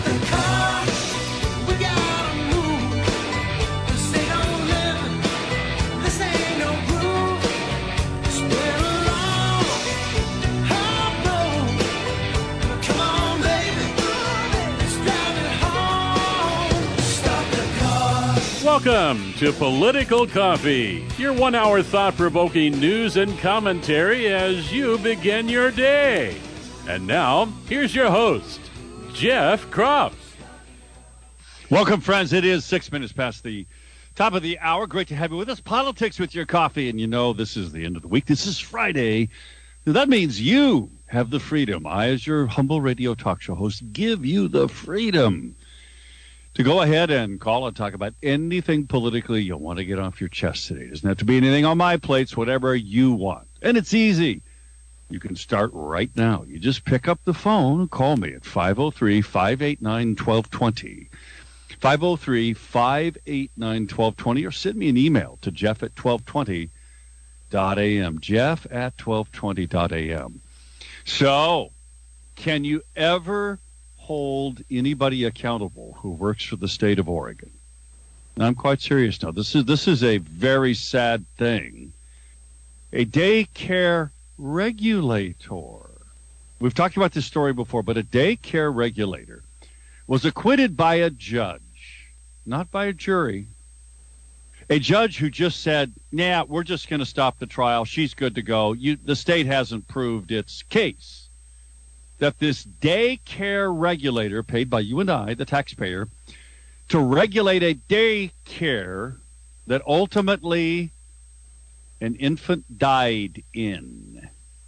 the car. We gotta move. This ain't no living. This ain't no groove. It's been a long, hard road. Come on, baby. Let's drive it home. Stop the car. Welcome to Political Coffee, your 1 hour thought-provoking news and commentary as you begin your day. And now, here's your host, Jeff Kropf. Welcome, friends. It is 6 minutes past the top of the hour. Great to have you with us. Politics with your coffee. And you know, this is the end of the week. This is Friday. That means you have the freedom. I, as your humble radio talk show host, give you the freedom to go ahead and call and talk about anything politically you want to get off your chest today. It doesn't have to be anything on my plates, whatever you want. And it's easy. You can start right now. You just pick up the phone and call me at 503-589-1220. 503-589-1220, or send me an email to jeff@1220.am. jeff@1220.am. So, can you ever hold anybody accountable who works for the state of Oregon? And I'm quite serious now. This is a very sad thing. A daycare regulator. We've talked about this story before, but a daycare regulator was acquitted by a judge, not by a jury. A judge who just said, nah, we're just going to stop the trial. She's good to go. The state hasn't proved its case. That this daycare regulator, paid by you and I, the taxpayer, to regulate a daycare that ultimately an infant died in.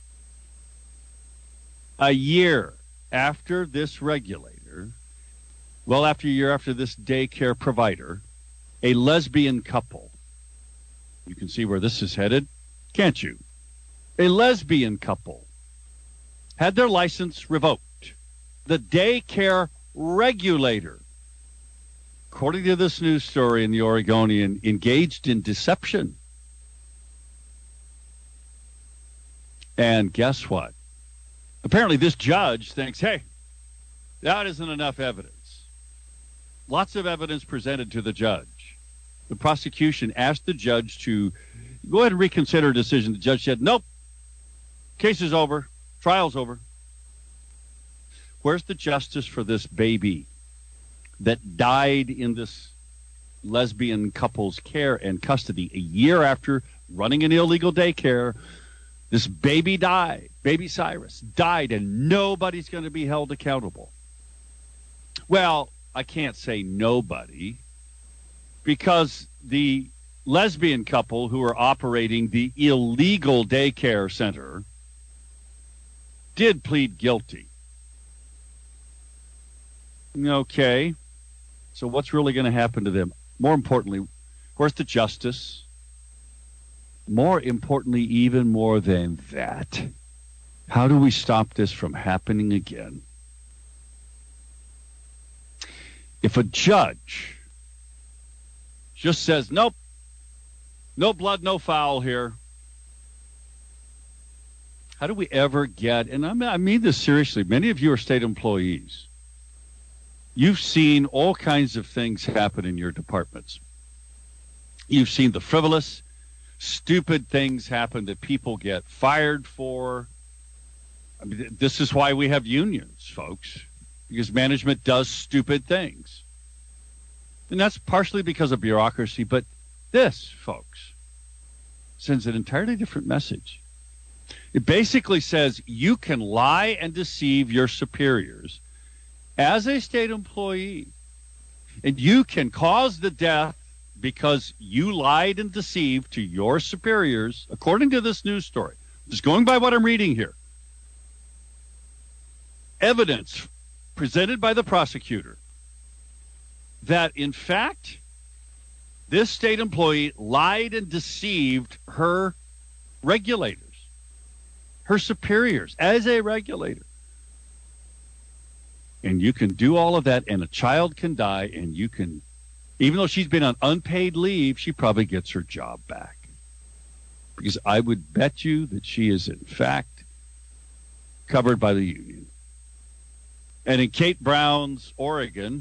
A year after this regulator, well, after a year after this daycare provider, a lesbian couple, you can see where this is headed, can't you? A lesbian couple had their license revoked. The daycare regulator, according to this news story in the Oregonian, engaged in deception. And guess what? Apparently this judge thinks, hey, that isn't enough evidence. Lots of evidence presented to the judge. The prosecution asked the judge to go ahead and reconsider a decision. The judge said, nope, case is over. Trial's over. Where's the justice for this baby that died in this lesbian couple's care and custody a year after running an illegal daycare? This baby died. Baby Cyrus died, and nobody's going to be held accountable. Well, I can't say nobody, because the lesbian couple who are operating the illegal daycare center did plead guilty. Okay, so what's really going to happen to them? More importantly, where's the justice? More importantly, even more than that, how do we stop this from happening again? If a judge just says, nope, no blood, no foul here, how do we ever get, and I mean this seriously, many of you are state employees. You've seen all kinds of things happen in your departments. You've seen the frivolous, stupid things happen that people get fired for. I mean, this is why we have unions, folks, because management does stupid things. And that's partially because of bureaucracy, but this, folks, sends an entirely different message. It basically says you can lie and deceive your superiors as a state employee, and you can cause the death because you lied and deceived to your superiors, according to this news story. Just going by what I'm reading here. Evidence presented by the prosecutor that, in fact, this state employee lied and deceived her regulators, her superiors, as a regulator. And you can do all of that, and a child can die, and you can, even though she's been on unpaid leave, she probably gets her job back. Because I would bet you that she is, in fact, covered by the union. And in Kate Brown's Oregon,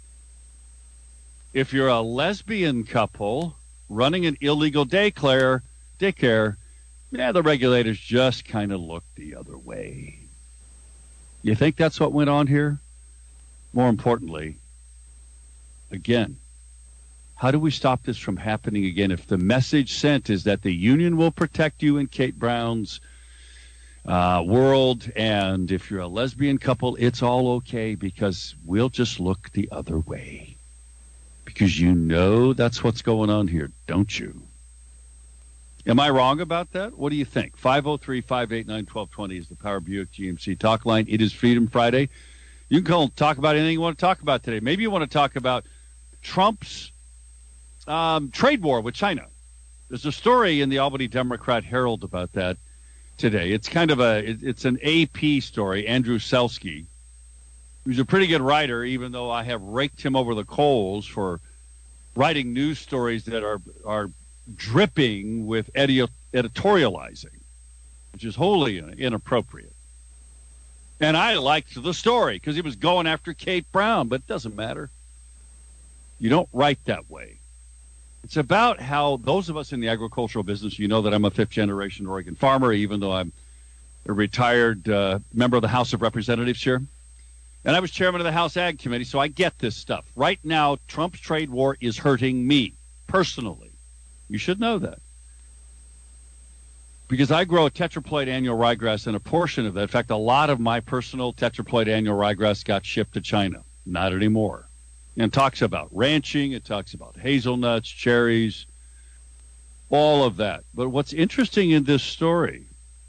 if you're a lesbian couple running an illegal daycare, the regulators just kind of looked the other way. You think that's what went on here? More importantly, again, how do we stop this from happening again if the message sent is that the union will protect you in Kate Brown's world, and if you're a lesbian couple, it's all okay because we'll just look the other way? Because you know that's what's going on here, don't you? Am I wrong about that? What do you think? 503-589-1220 is the Power Buick GMC talk line. It is Freedom Friday. You can call and talk about anything you want to talk about today. Maybe you want to talk about Trump's trade war with China. There's a story in the Albany Democrat Herald about that today. It's kind of it's an AP story. Andrew Selsky, who's a pretty good writer, even though I have raked him over the coals for writing news stories that are dripping with editorializing, which is wholly inappropriate. And I liked the story because he was going after Kate Brown, but it doesn't matter. You don't write that way. It's about how those of us in the agricultural business, you know that I'm a fifth-generation Oregon farmer, even though I'm a retired member of the House of Representatives here. And I was chairman of the House Ag Committee, so I get this stuff. Right now, Trump's trade war is hurting me personally. You should know that. Because I grow a tetraploid annual ryegrass, and a portion of that, in fact, a lot of my personal tetraploid annual ryegrass got shipped to China. Not anymore. And it talks about ranching, it talks about hazelnuts, cherries, all of that. But what's interesting in this story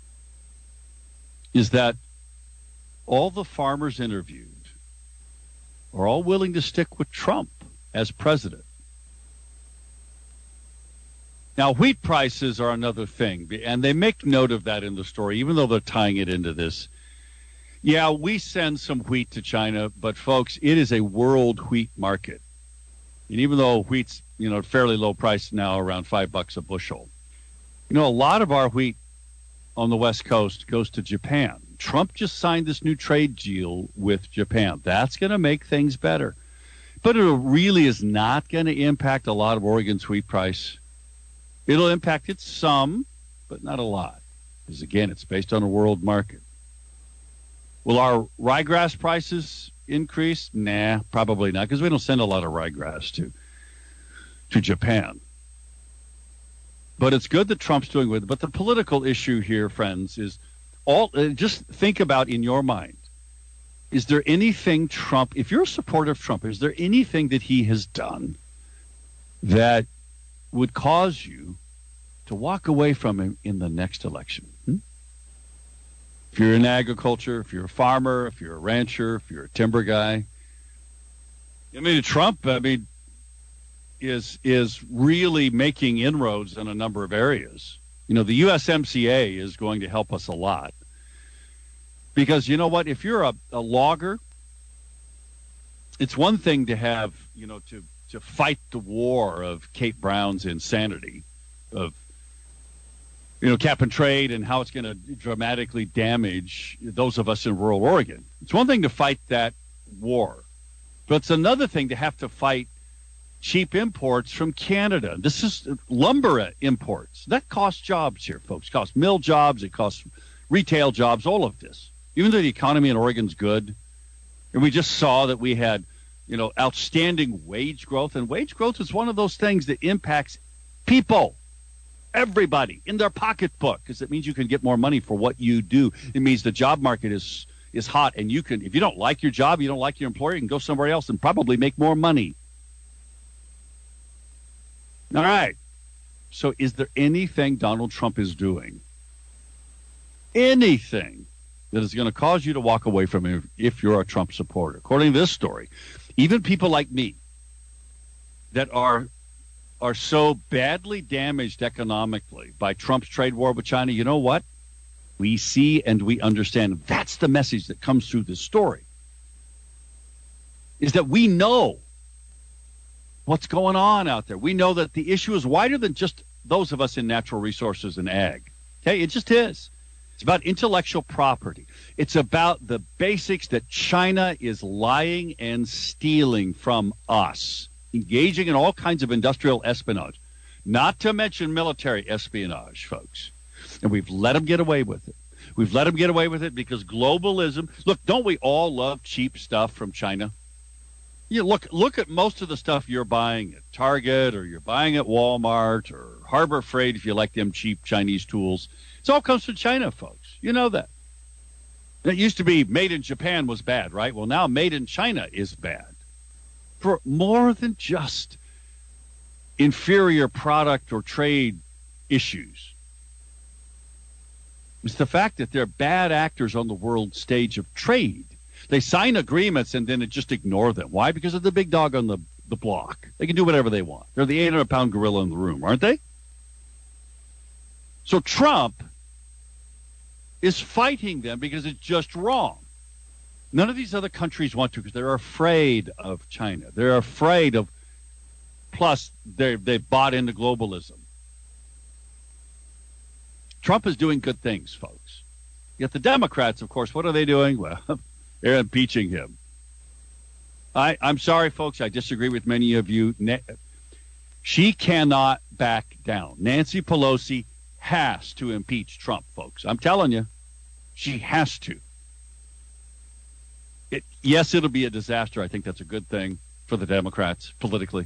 is that all the farmers interviewed are all willing to stick with Trump as president. Now, wheat prices are another thing, and they make note of that in the story, even though they're tying it into this. Yeah, we send some wheat to China, but folks, it is a world wheat market. And even though wheat's, fairly low price now, around $5 a bushel, a lot of our wheat on the West Coast goes to Japan. Trump just signed this new trade deal with Japan. That's going to make things better. But it really is not going to impact a lot of Oregon's wheat price. It'll impact it some, but not a lot. Because, again, it's based on a world market. Will our ryegrass prices increase? Nah, probably not, because we don't send a lot of ryegrass to Japan. But it's good that Trump's doing with it. But the political issue here, friends, is just think about in your mind, is there anything Trump, if you're a supporter of Trump, is there anything that he has done that would cause you to walk away from him in the next election? If you're in agriculture, if you're a farmer, if you're a rancher, if you're a timber guy, Trump, is really making inroads in a number of areas. The USMCA is going to help us a lot. Because you know what? If you're a logger, it's one thing to have, to fight the war of Kate Brown's insanity, of, cap and trade and how it's going to dramatically damage those of us in rural Oregon. It's one thing to fight that war, but it's another thing to have to fight cheap imports from Canada. This is lumber imports. That costs jobs here, folks. It costs mill jobs. It costs retail jobs, all of this. Even though the economy in Oregon's good, and we just saw that we had, outstanding wage growth, and wage growth is one of those things that impacts people, everybody, in their pocketbook, because it means you can get more money for what you do. It means the job market is hot, and you can, if you don't like your job, you don't like your employer, you can go somewhere else and probably make more money. All right. So is there anything Donald Trump is doing, anything that is going to cause you to walk away from him if you're a Trump supporter? According to this story, even people like me that are so badly damaged economically by Trump's trade war with China, you know what? We see and we understand. That's the message that comes through this story, is that we know what's going on out there. We know that the issue is wider than just those of us in natural resources and ag. Okay, it just is. It's about intellectual property. It's about the basics that China is lying and stealing from us, engaging in all kinds of industrial espionage, not to mention military espionage, folks. And we've let them get away with it. We've let them get away with it because globalism. Look, don't we all love cheap stuff from China? You look at most of the stuff you're buying at Target or you're buying at Walmart or Harbor Freight if you like them cheap Chinese tools. It all comes from China, folks. You know that. It used to be made in Japan was bad, right? Well, now made in China is bad for more than just inferior product or trade issues. It's the fact that they're bad actors on the world stage of trade. They sign agreements and then just ignore them. Why? Because of the big dog on the block. They can do whatever they want. They're the 800-pound gorilla in the room, aren't they? So Trump is fighting them because it's just wrong. None of these other countries want to because they're afraid of China. They're afraid of, plus they've bought into globalism. Trump is doing good things, folks. Yet the Democrats, of course, what are they doing? Well, they're impeaching him. I'm sorry, folks. I disagree with many of you. She cannot back down. Nancy Pelosi has to impeach Trump, folks. I'm telling you, she has to. Yes, it'll be a disaster. I think that's a good thing for the Democrats politically.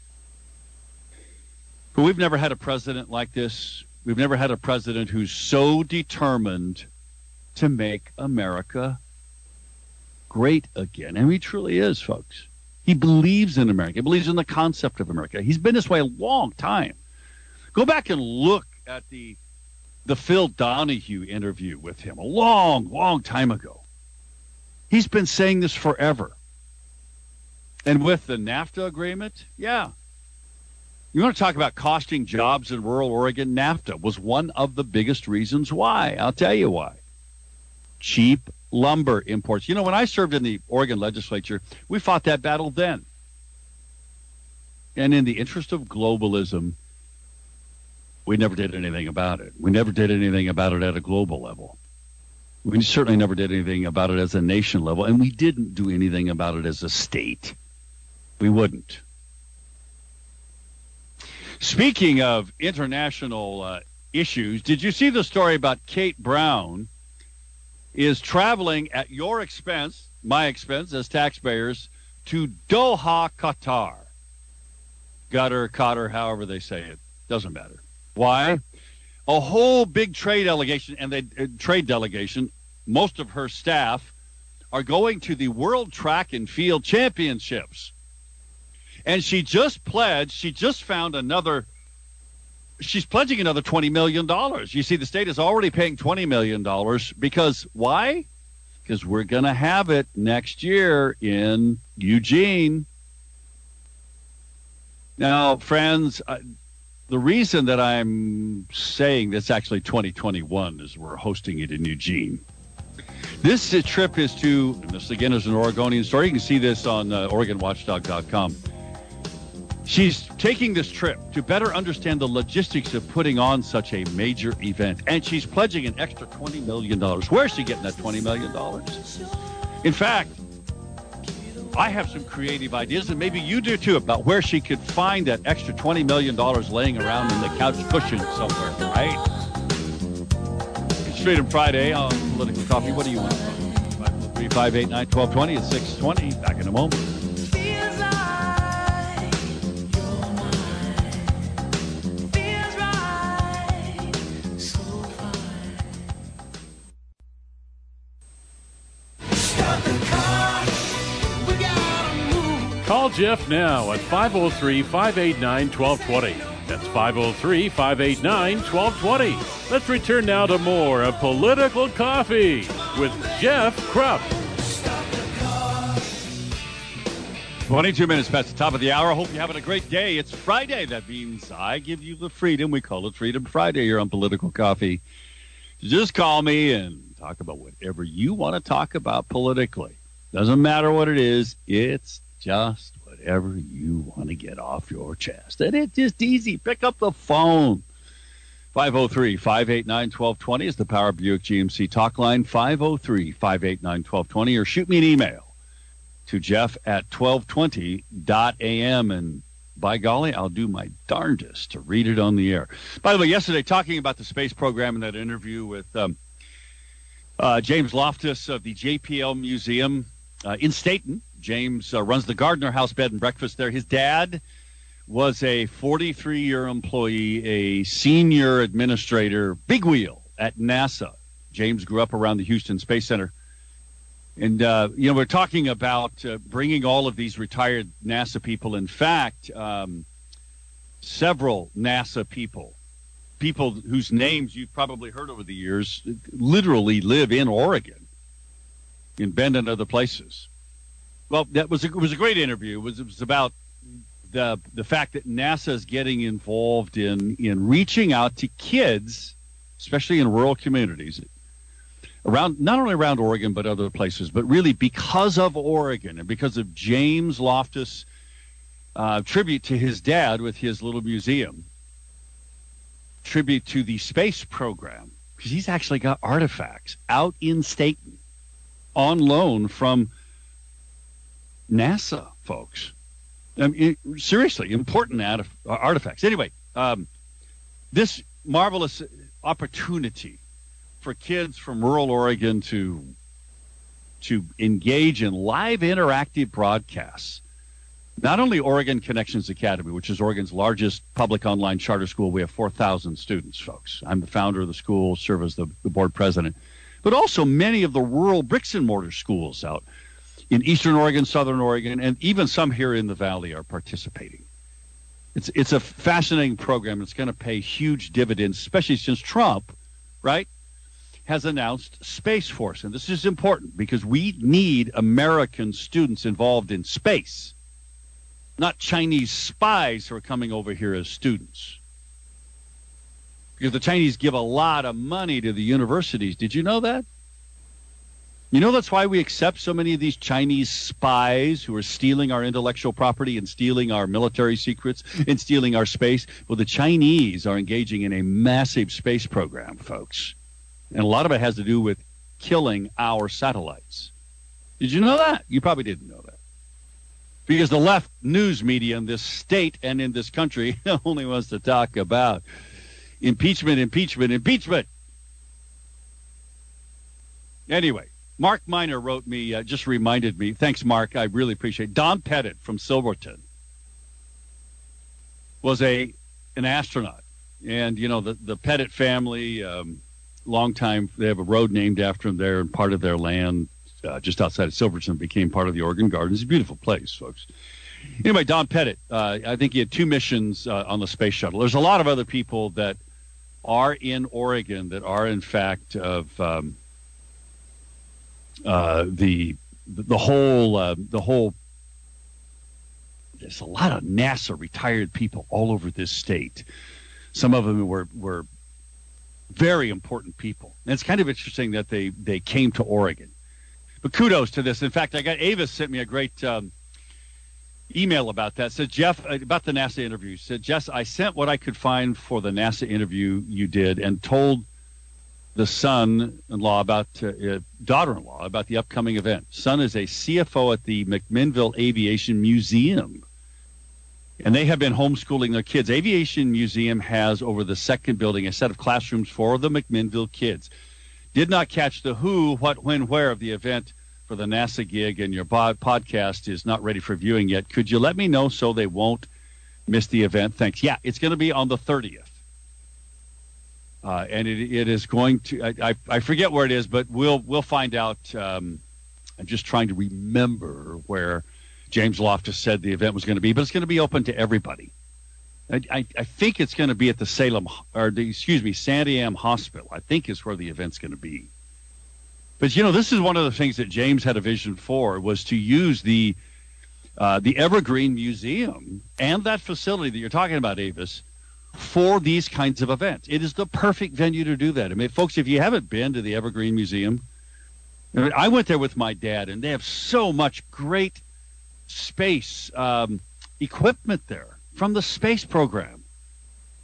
But we've never had a president like this. We've never had a president who's so determined to make America great again. And he truly is, folks. He believes in America. He believes in the concept of America. He's been this way a long time. Go back and look at the Phil Donahue interview with him a long, long time ago. He's been saying this forever. And with the NAFTA agreement, yeah. You want to talk about costing jobs in rural Oregon? NAFTA was one of the biggest reasons why. I'll tell you why. Cheap lumber imports. You know, when I served in the Oregon legislature, we fought that battle then. And in the interest of globalism, we never did anything about it. We never did anything about it at a global level. We certainly never did anything about it as a nation level, and we didn't do anything about it as a state. We wouldn't. Speaking of international issues, did you see the story about Kate Brown is traveling at your expense, my expense as taxpayers, to Doha, Qatar? Qatar, Qatar, however they say it. Doesn't matter. Why? A whole big trade delegation, most of her staff, are going to the World Track and Field Championships. And she just found she's pledging another $20 million. You see, the state is already paying $20 million because why? Because we're going to have it next year in Eugene. Now, friends, the reason that I'm saying this actually 2021 is we're hosting it in Eugene. This trip is to, and this again is an Oregonian story. You can see this on OregonWatchdog.com. She's taking this trip to better understand the logistics of putting on such a major event. And she's pledging an extra $20 million. Where's she getting that $20 million? In fact, I have some creative ideas, and maybe you do too, about where she could find that extra $20 million laying around in the couch cushion somewhere, right? It's Freedom Friday on Political Coffee. What do you want? 503-589-1220 at 620. Back in a moment. Call Jeff now at 503-589-1220. That's 503-589-1220. Let's return now to more of Political Coffee with Jeff Krupp. 22 minutes past the top of the hour. Hope you're having a great day. It's Friday. That means I give you the freedom. We call it Freedom Friday here on Political Coffee. Just call me and talk about whatever you want to talk about politically. Doesn't matter what it is. It's just whatever you want to get off your chest. And it's just easy. Pick up the phone. 503-589-1220 is the Power Buick GMC talk line, 503-589-1220, or shoot me an email to jeff@1220.am, and by golly, I'll do my darndest to read it on the air. By the way, yesterday, talking about the space program in that interview with James Loftus of the JPL Museum in Staten. James runs the Gardner House Bed and Breakfast there. His dad was a 43-year employee, a senior administrator, big wheel at NASA. James grew up around the Houston Space Center. And, we're talking about bringing all of these retired NASA people. In fact, several NASA people whose names you've probably heard over the years, literally live in Oregon, in Bend and other places. Well, it was a great interview. It was about the fact that NASA is getting involved in reaching out to kids, especially in rural communities, not only around Oregon but other places, but really because of Oregon and because of James Loftus' tribute to his dad with his little museum, tribute to the space program, because he's actually got artifacts out in Staten on loan from NASA folks. I mean, seriously, important artifacts. Anyway, this marvelous opportunity for kids from rural Oregon to engage in live interactive broadcasts. Not only Oregon Connections Academy, which is Oregon's largest public online charter school. We have 4,000 students, folks. I'm the founder of the school, serve as the board president. But also many of the rural bricks and mortar schools out in Eastern Oregon, Southern Oregon, and even some here in the Valley are participating. It's a fascinating program. It's going to pay huge dividends, especially since Trump, right, has announced Space Force. And this is important because we need American students involved in space, not Chinese spies who are coming over here as students. Because the Chinese give a lot of money to the universities. Did you know that? You know that's why we accept so many of these Chinese spies who are stealing our intellectual property and stealing our military secrets and stealing our space? Well, the Chinese are engaging in a massive space program, folks. And a lot of it has to do with killing our satellites. Did you know that? You probably didn't know that. Because the left news media in this state and in this country only wants to talk about impeachment, impeachment, impeachment. Anyway, Mark Miner wrote me, just reminded me. Thanks, Mark. I really appreciate it. Don Pettit from Silverton was an astronaut. And, you know, the Pettit family, long time, they have a road named after them there, and part of their land just outside of Silverton became part of the Oregon Gardens. It's a beautiful place, folks. Anyway, Don Pettit, I think he had 2 missions on the space shuttle. There's a lot of other people that are in Oregon that are, in fact, of the whole. There's a lot of NASA retired people all over this state. Some of them were very important people. And it's kind of interesting that they came to Oregon. But kudos to this. In fact, Avis sent me a great email about that. Said, Jeff, about the NASA interview. Said, Jess, I sent what I could find for the NASA interview you did and told the son-in-law daughter-in-law about the upcoming event. Son is a CFO at the McMinnville Aviation Museum. And they have been homeschooling their kids. Aviation Museum has, over the second building, a set of classrooms for the McMinnville kids. Did not catch the who, what, when, where of the event for the NASA gig, and your podcast is not ready for viewing yet. Could you let me know so they won't miss the event? Thanks. Yeah, it's going to be on the 30th. And it is going to, I forget where it is, but we'll find out. I'm just trying to remember where James Loftus said the event was going to be, but it's going to be open to everybody. I think it's going to be at the Sandy Am Hospital, I think is where the event's going to be. But, you know, this is one of the things that James had a vision for, was to use the Evergreen Museum and that facility that you're talking about, Avis, for these kinds of events. It is the perfect venue to do that. I mean, folks, if you haven't been to the Evergreen Museum, I went there with my dad, and they have so much great space equipment there from the space program.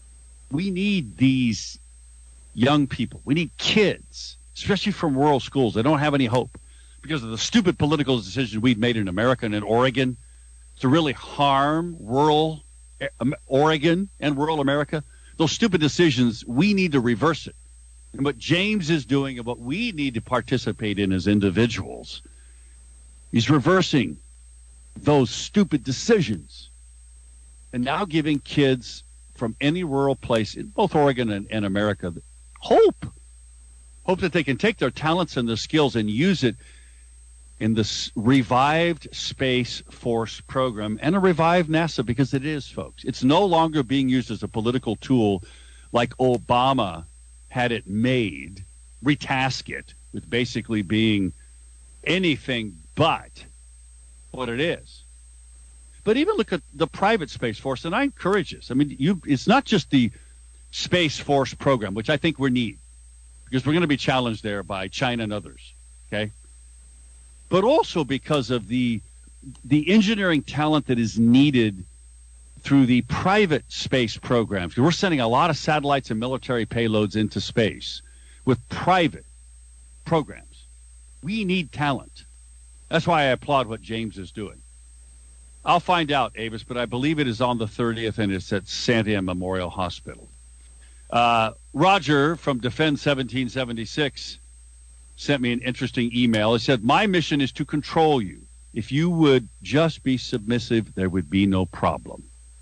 We need these young people. We need kids, especially from rural schools. They don't have any hope because of the stupid political decisions we've made in America and in Oregon to really harm rural Oregon and rural America. Those stupid decisions, we need to reverse it. And what James is doing and what we need to participate in as individuals, he's reversing those stupid decisions and now giving kids from any rural place in both Oregon and America hope that they can take their talents and their skills and use it in this revived Space Force program and a revived NASA, because it is, folks. It's no longer being used as a political tool like Obama had it made, retask it with basically being anything but what it is. But even look at the private Space Force, and I encourage this. I mean, it's not just the Space Force program, which I think we need, because we're going to be challenged there by China and others, okay? But also because of the engineering talent that is needed through the private space programs. We're sending a lot of satellites and military payloads into space with private programs. We need talent. That's why I applaud what James is doing. I'll find out, Avis, but I believe it is on the 30th, and it's at Santiam Memorial Hospital. Roger from Defend 1776 sent me an interesting email. It said, my mission is to control you. If you would just be submissive, there would be no problem.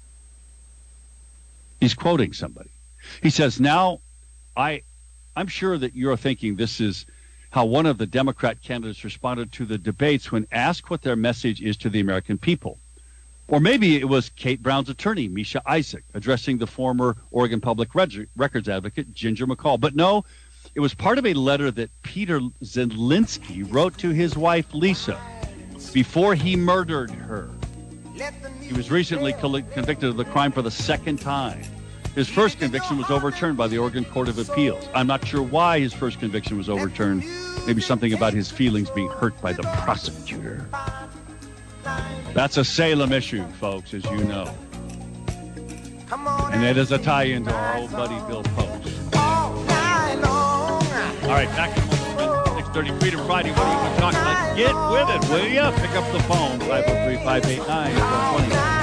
He's quoting somebody. He says, now, I'm sure that you're thinking this is how one of the Democrat candidates responded to the debates when asked what their message is to the American people. Or maybe it was Kate Brown's attorney, Misha Isaac, addressing the former Oregon Public Records advocate, Ginger McCall. But no, it was part of a letter that Peter Zielinski wrote to his wife, Lisa, before he murdered her. He was recently convicted of the crime for the second time. His first conviction was overturned by the Oregon Court of Appeals. I'm not sure why his first conviction was overturned. Maybe something about his feelings being hurt by the prosecutor. That's a Salem issue, folks, as you know. And it is a tie-in to our old buddy Bill Post. All right, back in a moment. 6:30 Freedom Friday. What are you going to talk about? Get with it, will you? Pick up the phone, 503-589-1220.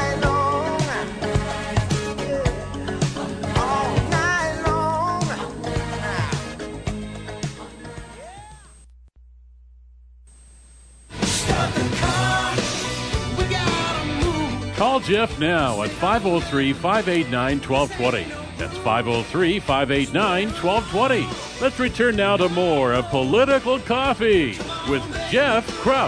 Call Jeff now at 503-589-1220. That's 503-589-1220. Let's return now to more of Political Coffee with Jeff Krupp.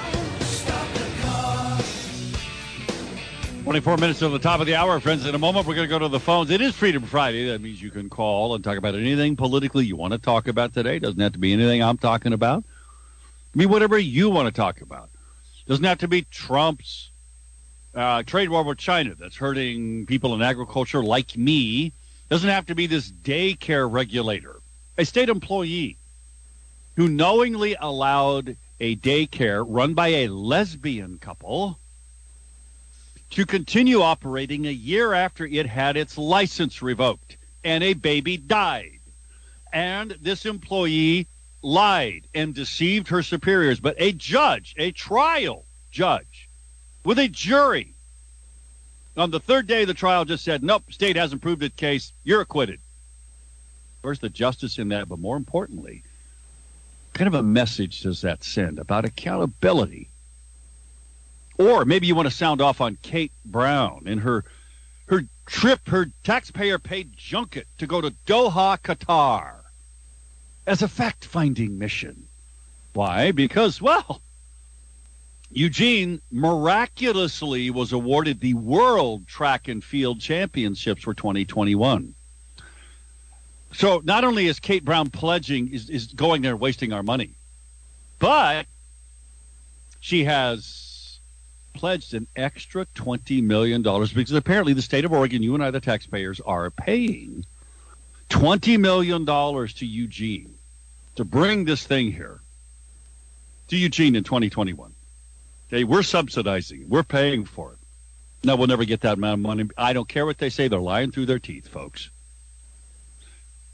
24 minutes to the top of the hour, friends. In a moment, we're going to go to the phones. It is Freedom Friday. That means you can call and talk about anything politically you want to talk about today. Doesn't have to be anything I'm talking about. I mean, whatever you want to talk about. Doesn't have to be Trump's trade war with China that's hurting people in agriculture like me. Doesn't have to be this daycare regulator, a state employee who knowingly allowed a daycare run by a lesbian couple to continue operating a year after it had its license revoked and a baby died. And this employee lied and deceived her superiors. But a judge, a trial judge, with a jury, on the third day of the trial just said, nope, state hasn't proved its case. You're acquitted. Where's the justice in that? But more importantly, what kind of a message does that send about accountability? Or maybe you want to sound off on Kate Brown and her trip, her taxpayer-paid junket to go to Doha, Qatar as a fact-finding mission. Why? Because, well, Eugene miraculously was awarded the World Track and Field Championships for 2021. So not only is Kate Brown pledging, is going there wasting our money, but she has pledged an extra $20 million because apparently the state of Oregon, you and I, the taxpayers, are paying $20 million to Eugene to bring this thing here to Eugene in 2021. Okay, we're subsidizing it. We're paying for it. No, we'll never get that amount of money. I don't care what they say. They're lying through their teeth, folks.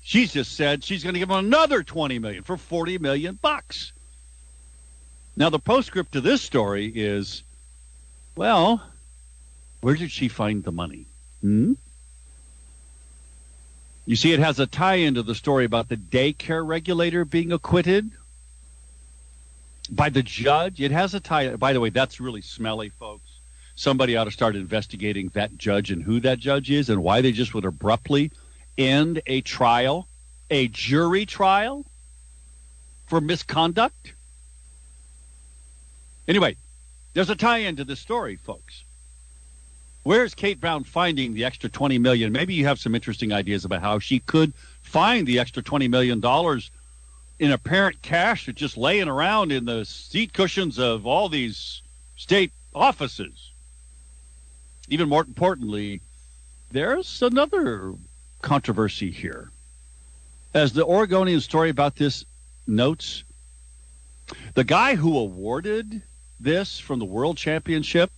She's just said she's going to give him another $20 million for $40 million bucks. Now, the postscript to this story is, well, where did she find the money? You see, it has a tie-in to the story about the daycare regulator being acquitted by the judge. It has a tie. By the way, that's really smelly, folks. Somebody ought to start investigating that judge and who that judge is and why they just would abruptly end a trial, a jury trial for misconduct. Anyway, there's a tie-in to this story, folks. Where's Kate Brown finding the extra $20 million? Maybe you have some interesting ideas about how she could find the extra $20 million in apparent cash that's just laying around in the seat cushions of all these state offices. Even more importantly, there's another controversy here. As the Oregonian story about this notes, the guy who awarded this from the World Championship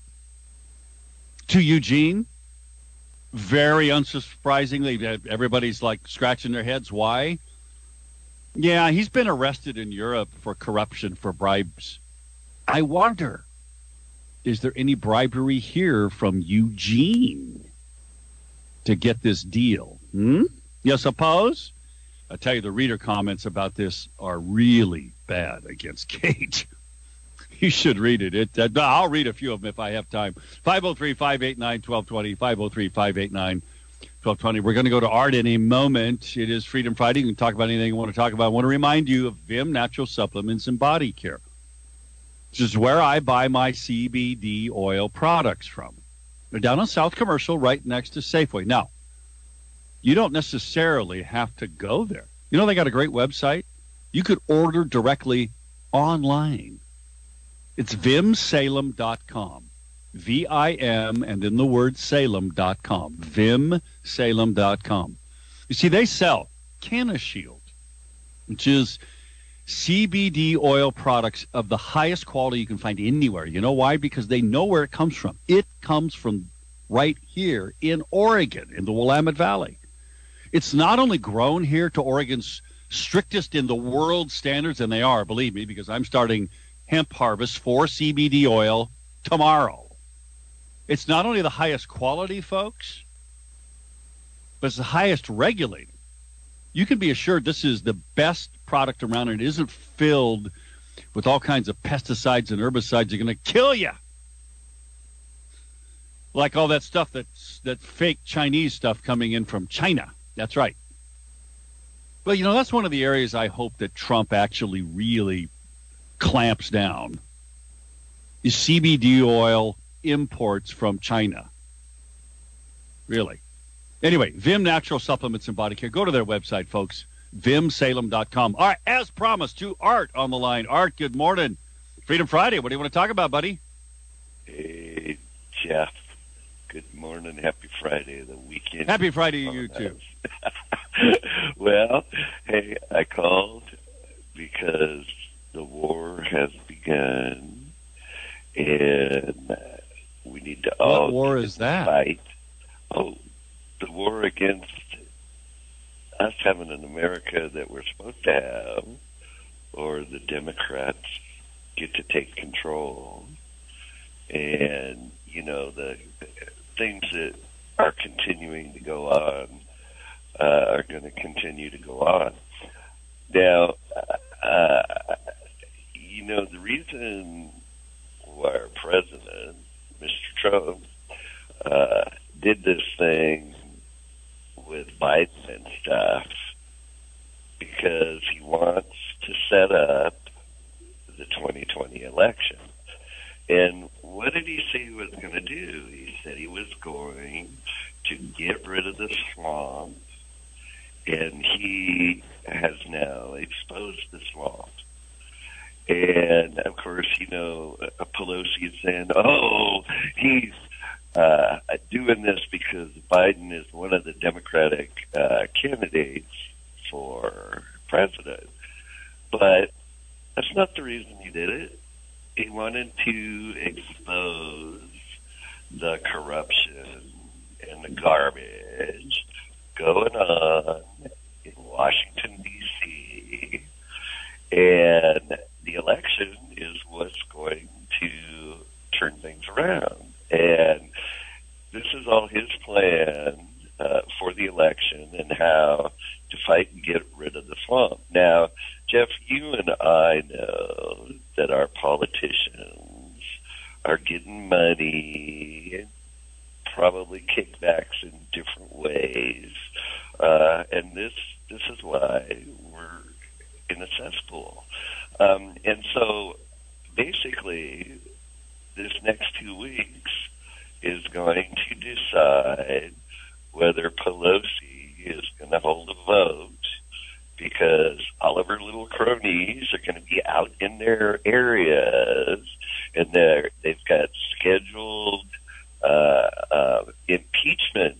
to Eugene, very unsurprisingly, everybody's like scratching their heads. Why? Yeah, he's been arrested in Europe for corruption, for bribes. I wonder, is there any bribery here from Eugene to get this deal? You suppose? I tell you, the reader comments about this are really bad against Kate. You should read it. I'll read a few of them if I have time. 503-589-1220, 503-589-1220. We're going to go to Art in a moment. It is Freedom Friday. You can talk about anything you want to talk about. I want to remind you of Vim Natural Supplements and Body Care. This is where I buy my CBD oil products from. They're down on South Commercial right next to Safeway. Now, you don't necessarily have to go there. You know, they got a great website. You could order directly online. It's vimsalem.com. V-I-M and then the word Salem.com. Vimsalem.com. You see, they sell CannaShield, which is CBD oil products of the highest quality you can find anywhere. You know why? Because they know where it comes from. It comes from right here in Oregon, in the Willamette Valley. It's not only grown here to Oregon's strictest in the world standards, and they are, believe me, because I'm starting hemp harvest for CBD oil tomorrow. It's not only the highest quality, folks, but it's the highest regulated. You can be assured this is the best product around, and it isn't filled with all kinds of pesticides and herbicides that are going to kill you. Like all that stuff that fake Chinese stuff coming in from China. That's right. Well, you know, that's one of the areas I hope that Trump actually really clamps down is CBD oil imports from China. Really. Anyway, Vim Natural Supplements and Body Care. Go to their website, folks, vimsalem.com. All right, as promised, to Art on the line. Art, good morning. Freedom Friday. What do you want to talk about, buddy? Hey, Jeff. Good morning. Happy Friday. The weekend. Happy Friday to you, too. Well, hey, I called because the war has begun, and we need to all... What war is that? Fight. Oh, the war against us having an America that we're supposed to have, or the Democrats get to take control. And, you know, the things that are continuing to go on are going to continue to go on. Now, you know, the reason why our president, Mr. Trump, did this thing with Biden and stuff because he wants to set up the 2020 election. And what did he say he was going to do? He said he was going to get rid of the swamp, and he has now exposed the swamp. And, of course, you know, Pelosi is saying, oh, he's doing this because Biden is one of the Democratic candidates for president. But that's not the reason he did it. He wanted to expose the corruption and the garbage going on in around. And this is all his plan for the election and how to fight and get rid of the swamp. Now, Jeff, you and I know that our politicians are getting money and probably kickbacks in different ways. And this is why we're in a cesspool. And so basically this next 2 weeks is going to decide whether Pelosi is going to hold a vote, because all of her little cronies are going to be out in their areas, and they've got scheduled impeachment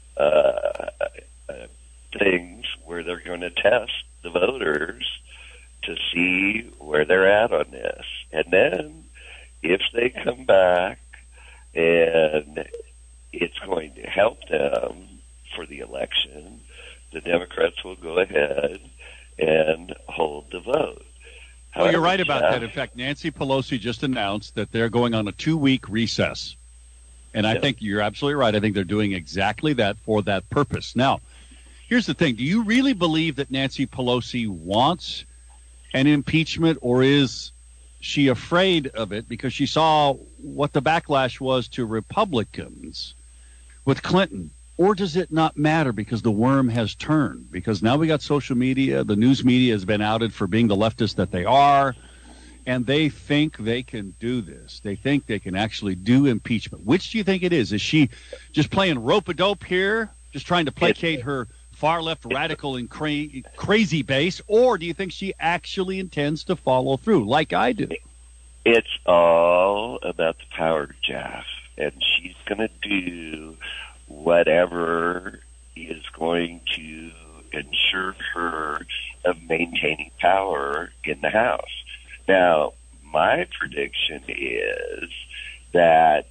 things where they're going to test the voters to see where they're at on this. And then if they come back and it's going to help them for the election, the Democrats will go ahead and hold the vote. Well, you're right about that. In fact, Nancy Pelosi just announced that they're going on a 2-week recess. And I think you're absolutely right. I think they're doing exactly that for that purpose. Now, here's the thing. Do you really believe that Nancy Pelosi wants an impeachment, or is she afraid of it because she saw what the backlash was to Republicans with Clinton? Or does it not matter because the worm has turned? Because now we got social media. The news media has been outed for being the leftists that they are. And they think they can do this. They think they can actually do impeachment. Which do you think it is? Is she just playing rope-a-dope here, just trying to placate her far-left radical and crazy base? Or do you think she actually intends to follow through, like I do? It's all about the power, Jeff. And she's going to do whatever is going to ensure her of maintaining power in the House. Now, my prediction is that,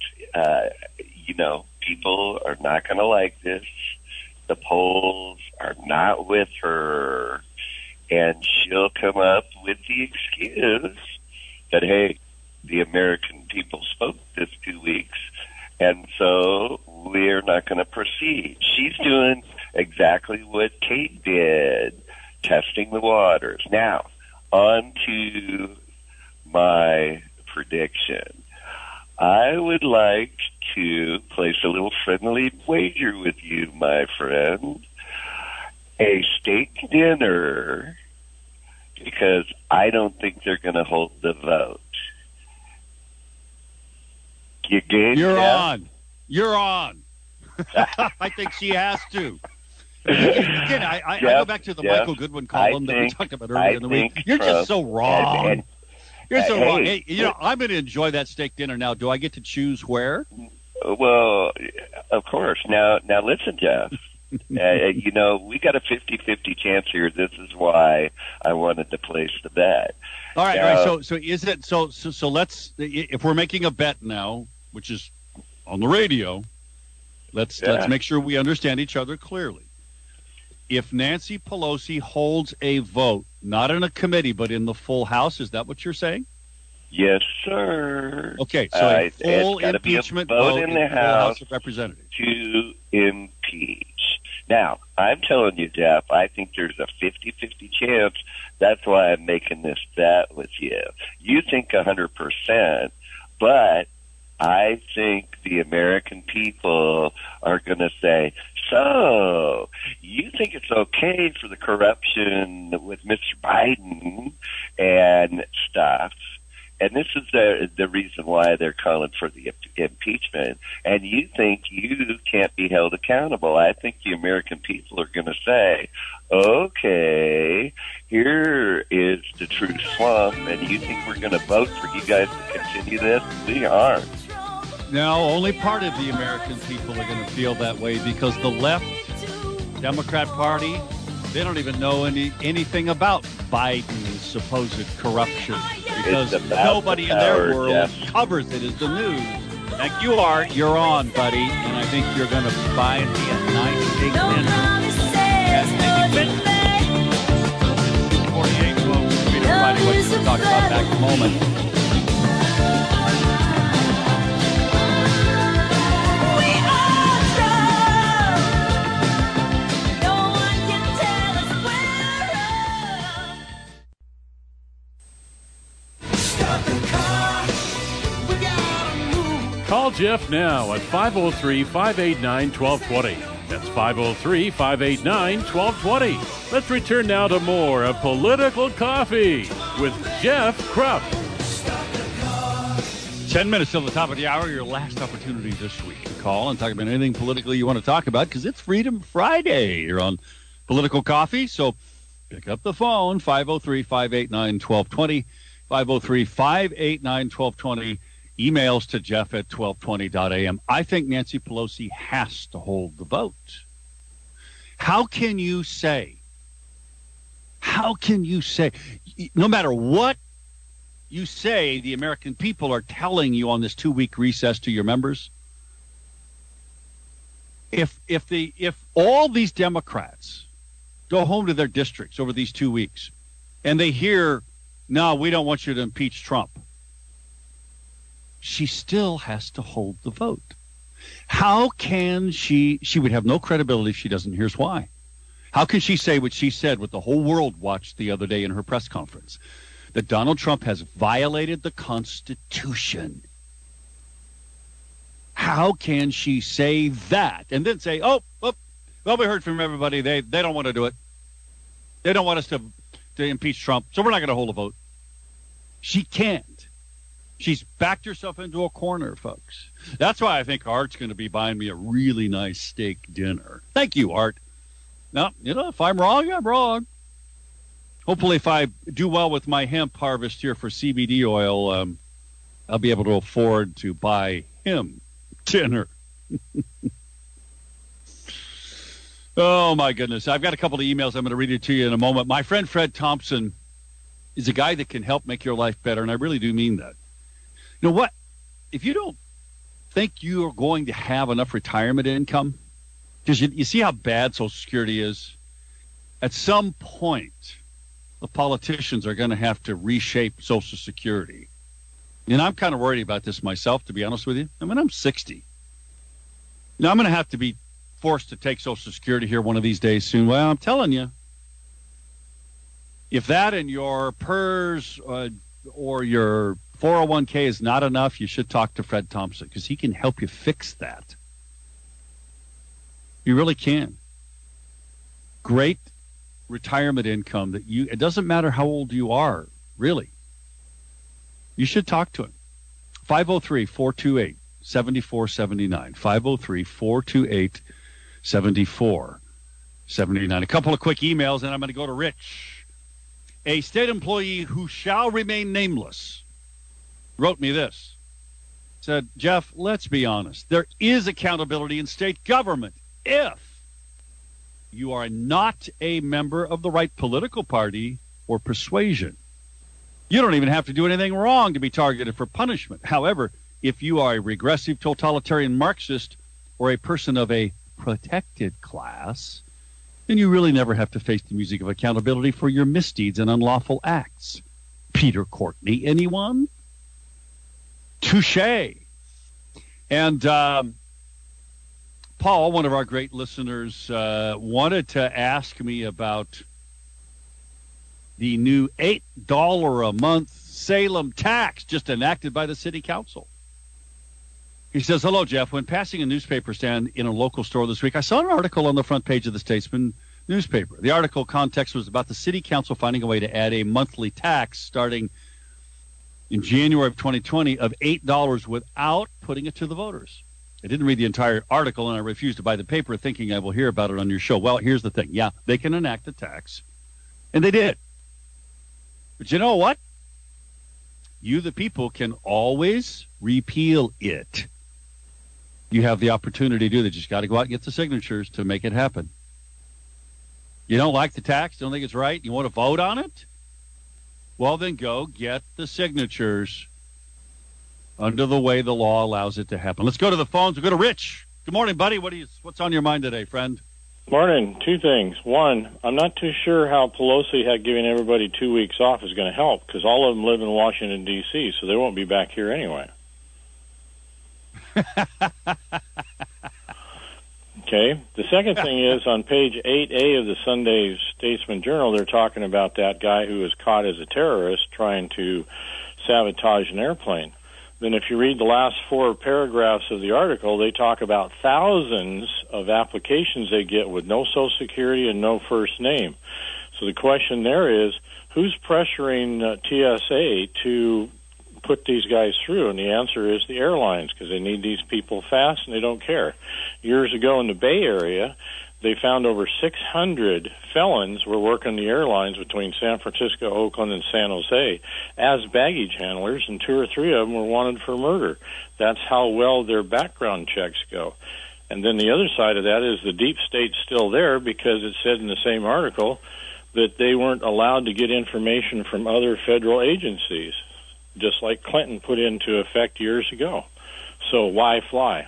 people are not going to like this. The polls are not with her, and she'll come up with the excuse that, hey, the American people spoke this 2 weeks, and so we're not going to proceed. She's doing exactly what Kate did, testing the waters. Now, on to my prediction. I would like to place a little friendly wager with you, my friend. A steak dinner, because I don't think they're going to hold the vote. You game? You're on. You're on. I think she has to. Again, I go back to the Michael Goodwin column that we talked about earlier in the week. You're just so wrong. You're so wrong. Hey, I'm going to enjoy that steak dinner now. Do I get to choose where? Well, of course. Now listen, Jeff. We got a 50-50 chance here. This is why I wanted to place the bet. All right. So is it so let's, if we're making a bet now, which is on the radio, let's make sure we understand each other clearly. If Nancy Pelosi holds a vote, not in a committee, but in the full House, is that what you're saying? Yes, sir. Okay, so a full impeachment vote in the House of Representatives to impeach. Now, I'm telling you, Jeff, I think there's a 50-50 chance. That's why I'm making this bet with you. You think 100%, but I think the American people are going to say, so you think it's okay for the corruption with Mr. Biden and stuff, and this is the reason why they're calling for the impeachment, and you think you can't be held accountable. I think the American people are going to say, okay, here is the true swamp, and you think we're going to vote for you guys to continue this? We aren't. No, only part of the American people are going to feel that way, because the left Democrat Party, they don't even know anything about Biden's supposed corruption, because nobody in their world covers it as the news. Like you are, you're on, buddy, and I think you're going to buy me a nice steak dinner. 48 folks. Peter Friday, what you talk about back in a moment. Call Jeff now at 503-589-1220. That's 503-589-1220. Let's return now to more of Political Coffee with Jeff Krupp. 10 minutes till the top of the hour, your last opportunity this week to call and talk about anything politically you want to talk about, because it's Freedom Friday. You're on Political Coffee, so pick up the phone, 503-589-1220, 503-589-1220. Emails to Jeff at 1220.am. I think Nancy Pelosi has to hold the vote. How can you say, no matter what you say the American people are telling you on this 2-week recess to your members, if all these Democrats go home to their districts over these 2 weeks and they hear, no, we don't want you to impeach Trump, she still has to hold the vote. How can she would have no credibility if she doesn't. Here's why. How can she say what she said, what the whole world watched the other day in her press conference, that Donald Trump has violated the Constitution? How can she say that and then say, well, we heard from everybody. They don't want to do it. They don't want us to impeach Trump, so we're not going to hold a vote. She can't. She's backed herself into a corner, folks. That's why I think Art's going to be buying me a really nice steak dinner. Thank you, Art. Now, if I'm wrong, I'm wrong. Hopefully, if I do well with my hemp harvest here for CBD oil, I'll be able to afford to buy him dinner. Oh, my goodness. I've got a couple of emails. I'm going to read it to you in a moment. My friend Fred Thompson is a guy that can help make your life better, and I really do mean that. You know what? If you don't think you are going to have enough retirement income, because you see how bad Social Security is, at some point, the politicians are going to have to reshape Social Security. And I'm kind of worried about this myself, to be honest with you. I mean, I'm 60. Now, I'm going to have to be forced to take Social Security here one of these days soon. Well, I'm telling you, if that and your PERS or your 401k is not enough, you should talk to Fred Thompson, because he can help you fix that. You really can. Great retirement income that it doesn't matter how old you are, really. You should talk to him. 503-428-7479. 503-428-7479. A couple of quick emails, and I'm going to go to Rich. A state employee who shall remain nameless wrote me this. Said, Jeff, let's be honest. There is accountability in state government if you are not a member of the right political party or persuasion. You don't even have to do anything wrong to be targeted for punishment. However, if you are a regressive totalitarian Marxist or a person of a protected class, then you really never have to face the music of accountability for your misdeeds and unlawful acts. Peter Courtney, anyone? Touché. And Paul, one of our great listeners, wanted to ask me about the new $8 a month Salem tax just enacted by the city council. He says, hello, Jeff. When passing a newspaper stand in a local store this week, I saw an article on the front page of the Statesman newspaper. The article context was about the city council finding a way to add a monthly tax starting in January of 2020 of $8 without putting it to the voters. I didn't read the entire article, and I refused to buy the paper thinking I will hear about it on your show. Well, here's the thing. Yeah, they can enact a tax, and they did. But you know what? You, the people, can always repeal it. You have the opportunity to do that. You just got to go out and get the signatures to make it happen. You don't like the tax? Don't think it's right? You want to vote on it? Well, then go get the signatures under the way the law allows it to happen. Let's go to the phones. We'll go to Rich. Good morning, buddy. What's on your mind today, friend? Morning. Two things. One, I'm not too sure how Pelosi had giving everybody 2 weeks off is going to help, because all of them live in Washington, D.C., so they won't be back here anyway. Okay. The second thing is on page 8A of the Sunday Statesman Journal, they're talking about that guy who was caught as a terrorist trying to sabotage an airplane. then if you read the last 4 paragraphs of the article, they talk about thousands of applications they get with no Social Security and no first name. So the question there is, who's pressuring TSA to put these guys through? And the answer is the airlines, because they need these people fast and they don't care. Years ago in the Bay Area, they found over 600 felons were working the airlines between San Francisco, Oakland, and San Jose as baggage handlers, and 2 or 3 of them were wanted for murder. That's how well their background checks go. And then the other side of that is the deep state's still there, because it said in the same article that they weren't allowed to get information from other federal agencies, just like Clinton put into effect years ago. So why fly?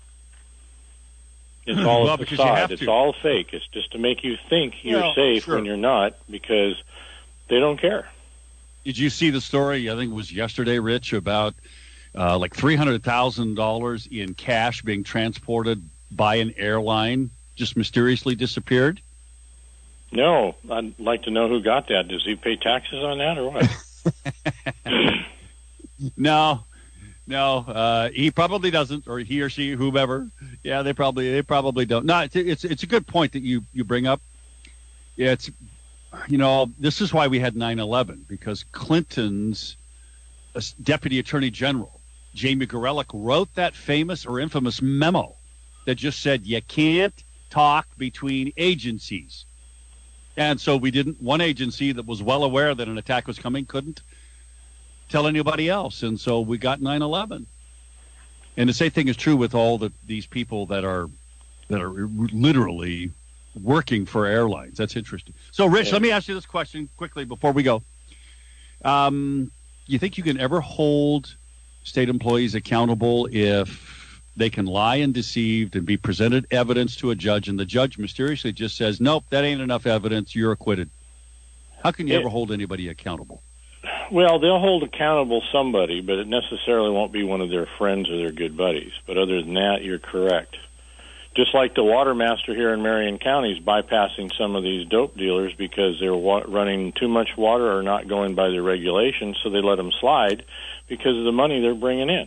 It's all a facade. It's all fake. It's just to make you think you're safe when you're not, because they don't care. Did you see the story, I think it was yesterday, Rich, about like $300,000 in cash being transported by an airline just mysteriously disappeared? No. I'd like to know who got that. Does he pay taxes on that or what? No, he probably doesn't, or he or she, whomever. Yeah, they probably don't. No, it's a good point that you bring up. It's, this is why we had 9/11, because Clinton's Deputy Attorney General, Jamie Gorelick, wrote that famous or infamous memo that just said you can't talk between agencies. And so one agency that was well aware that an attack was coming couldn't tell anybody else, and so we got 9/11. And the same thing is true with all these people that are literally working for airlines. That's interesting. So, Rich, let me ask you this question quickly before we go. You think you can ever hold state employees accountable if they can lie and deceive and be presented evidence to a judge, and the judge mysteriously just says, nope, that ain't enough evidence, you're acquitted? How can you ever hold anybody accountable? Well, they'll hold accountable somebody, but it necessarily won't be one of their friends or their good buddies. But other than that, you're correct. Just like the water master here in Marion County is bypassing some of these dope dealers because they're running too much water or not going by the regulations, so they let them slide because of the money they're bringing in.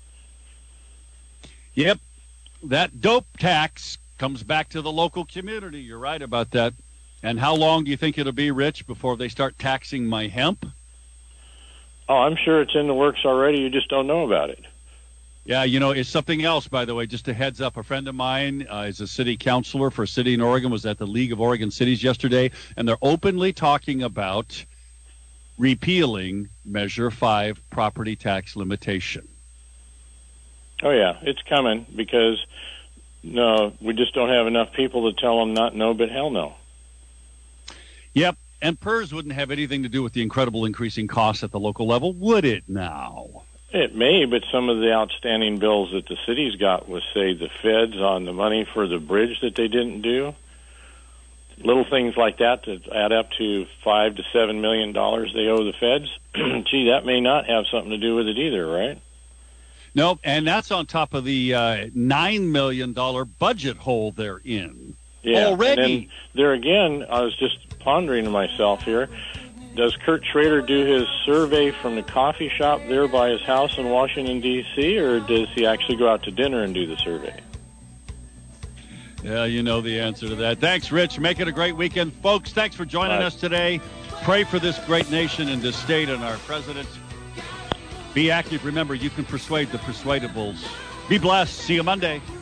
Yep. That dope tax comes back to the local community. You're right about that. And how long do you think it'll be, Rich, before they start taxing my hemp? Oh, I'm sure it's in the works already. You just don't know about it. Yeah, it's something else, by the way. Just a heads up, a friend of mine is a city councilor for a city in Oregon, was at the League of Oregon Cities yesterday, and they're openly talking about repealing Measure 5 property tax limitation. Oh, yeah, it's coming because, no, we just don't have enough people to tell them not no, but hell no. Yep. And PERS wouldn't have anything to do with the incredible increasing costs at the local level, would it now? It may, but some of the outstanding bills that the city's got was, say, the feds on the money for the bridge that they didn't do. Little things like that add up to $5 to $7 million they owe the feds. Gee, that may not have something to do with it either, right? Nope, and that's on top of the $9 million budget hole they're in. Yeah, already. And then there again, I was just pondering to myself here, does Kurt Schrader do his survey from the coffee shop there by his house in Washington, D.C., or does he actually go out to dinner and do the survey? Yeah, you know the answer to that. Thanks, Rich. Make it a great weekend. Folks, thanks for joining us today. Pray for this great nation and this state and our president. Be active. Remember, you can persuade the persuadables. Be blessed. See you Monday.